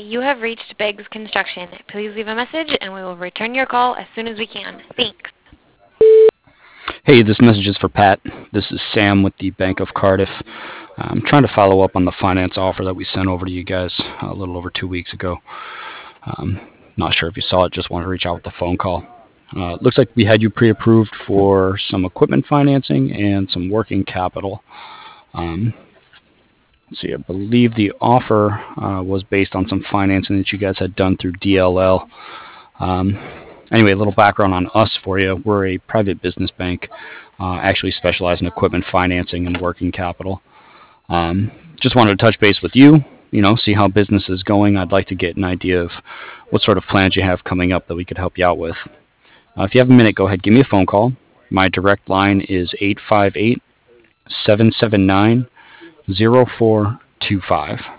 you have reached Beggs Construction. Please leave a message and we will return your call as soon as we can. Thanks. Hey, this message is for Pat. This is Sam with the Bank of Cardiff. I'm trying to follow up on the finance offer that we sent over to you guys a little over 2 weeks ago. Not sure if you saw it, just wanted to reach out with a phone call. Looks like we had you pre-approved for some equipment financing and some working capital. Let's see, I believe the offer was based on some financing that you guys had done through DLL. Anyway, a little background on us for you. We're a private business bank, actually specialize in equipment financing and working capital. Just wanted to touch base with you, see how business is going. I'd like to get an idea of what sort of plans you have coming up that we could help you out with. If you have a minute, go ahead, give me a phone call. My direct line is 858-779-0425.